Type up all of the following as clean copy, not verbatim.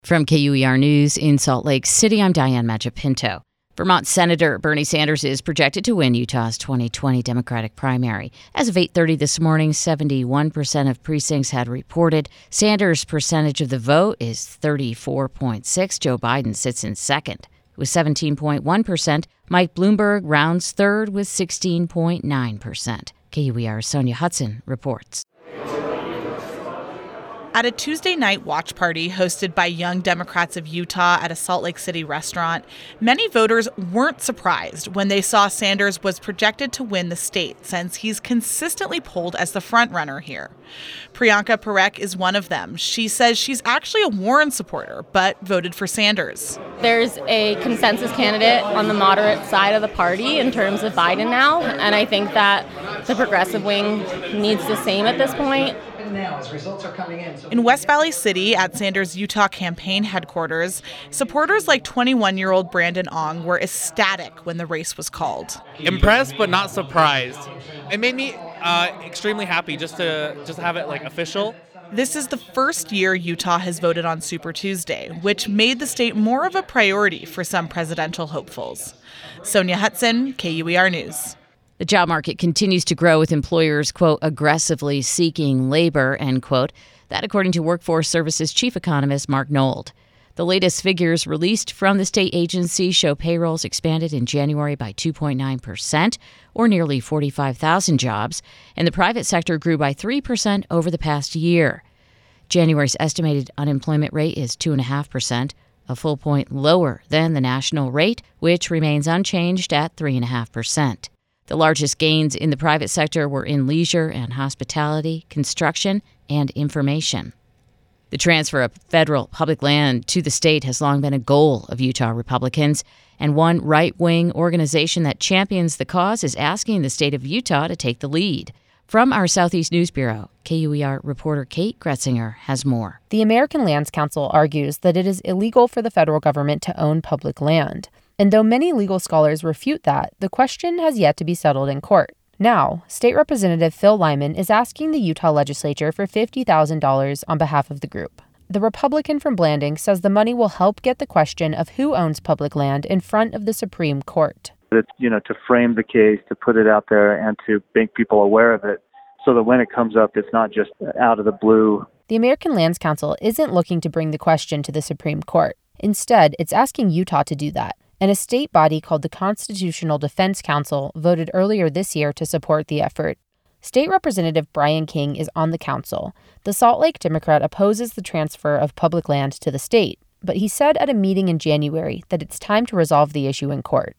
From KUER News in Salt Lake City, I'm Diane Maggia-Pinto. Vermont Senator Bernie Sanders is projected to win Utah's 2020 Democratic primary. As of 8:30 this morning, 71% of precincts had reported. Sanders' percentage of the vote is 34.6%. Joe Biden sits in second with 17.1%. Mike Bloomberg rounds third with 16.9%. KUER's Sonia Hudson reports. At a Tuesday night watch party hosted by Young Democrats of Utah at a Salt Lake City restaurant, many voters weren't surprised when they saw Sanders was projected to win the state, since he's consistently polled as the frontrunner here. Priyanka Parekh is one of them. She says she's actually a Warren supporter, but voted for Sanders. There's a consensus candidate on the moderate side of the party in terms of Biden now, and I think that the progressive wing needs the same at this point. Now, as results are coming in West Valley City at Sanders' Utah campaign headquarters, supporters like 21-year-old Brandon Ong were ecstatic when the race was called. Impressed but not surprised. It made me extremely happy just to have it official. This is the first year Utah has voted on Super Tuesday, which made the state more of a priority for some presidential hopefuls. Sonia Hudson, KUER News. The job market continues to grow with employers, quote, aggressively seeking labor, end quote. That according to Workforce Services chief economist Mark Nold. The latest figures released from the state agency show payrolls expanded in January by 2.9%, or nearly 45,000 jobs, and the private sector grew by 3% over the past year. January's estimated unemployment rate is 2.5%, a full point lower than the national rate, which remains unchanged at 3.5%. The largest gains in the private sector were in leisure and hospitality, construction, and information. The transfer of federal public land to the state has long been a goal of Utah Republicans, and one right-wing organization that champions the cause is asking the state of Utah to take the lead. From our Southeast News Bureau, KUER reporter Kate Gretzinger has more. The American Lands Council argues that it is illegal for the federal government to own public land. And though many legal scholars refute that, the question has yet to be settled in court. Now, State Representative Phil Lyman is asking the Utah legislature for $50,000 on behalf of the group. The Republican from Blanding says the money will help get the question of who owns public land in front of the Supreme Court. It's, to frame the case, to put it out there, and to make people aware of it so that when it comes up, it's not just out of the blue. The American Lands Council isn't looking to bring the question to the Supreme Court. Instead, it's asking Utah to do that. And a state body called the Constitutional Defense Council voted earlier this year to support the effort. State Representative Brian King is on the council. The Salt Lake Democrat opposes the transfer of public land to the state, but he said at a meeting in January that it's time to resolve the issue in court.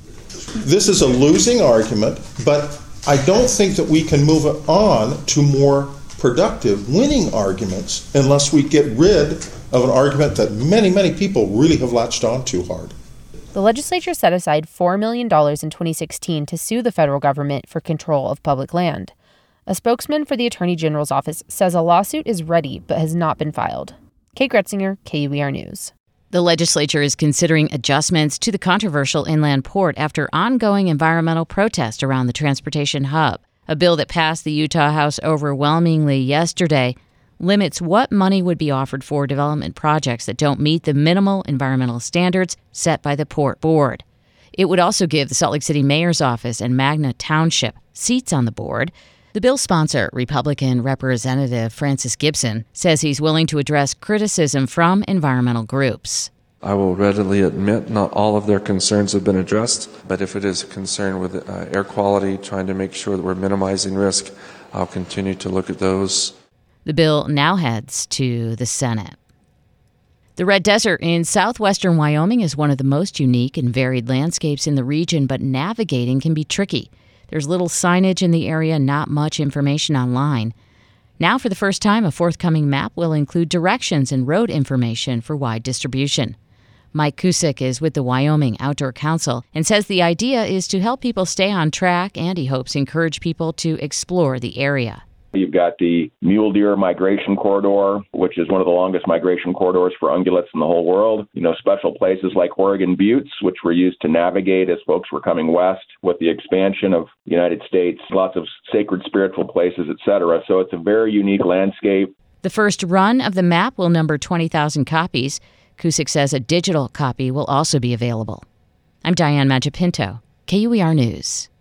This is a losing argument, but I don't think that we can move it on to more productive winning arguments unless we get rid of an argument that many, many people really have latched on too hard. The legislature set aside $4 million in 2016 to sue the federal government for control of public land. A spokesman for the Attorney General's office says a lawsuit is ready but has not been filed. Kate Gretzinger, KUER News. The legislature is considering adjustments to the controversial inland port after ongoing environmental protest around the transportation hub. A bill that passed the Utah House overwhelmingly yesterday limits what money would be offered for development projects that don't meet the minimal environmental standards set by the Port Board. It would also give the Salt Lake City Mayor's Office and Magna Township seats on the board. The bill's sponsor, Republican Representative Francis Gibson, says he's willing to address criticism from environmental groups. I will readily admit not all of their concerns have been addressed, but if it is a concern with air quality, trying to make sure that we're minimizing risk, I'll continue to look at those. The bill now heads to the Senate. The Red Desert in southwestern Wyoming is one of the most unique and varied landscapes in the region, but navigating can be tricky. There's little signage in the area, not much information online. Now, for the first time, a forthcoming map will include directions and road information for wide distribution. Mike Cusick is with the Wyoming Outdoor Council and says the idea is to help people stay on track, and he hopes encourage people to explore the area. You've got the mule deer migration corridor, which is one of the longest migration corridors for ungulates in the whole world. Special places like Oregon Buttes, which were used to navigate as folks were coming west with the expansion of the United States, lots of sacred spiritual places, etc. So it's a very unique landscape. The first run of the map will number 20,000 copies. Cusick says a digital copy will also be available. I'm Diane Magipinto, KUER News.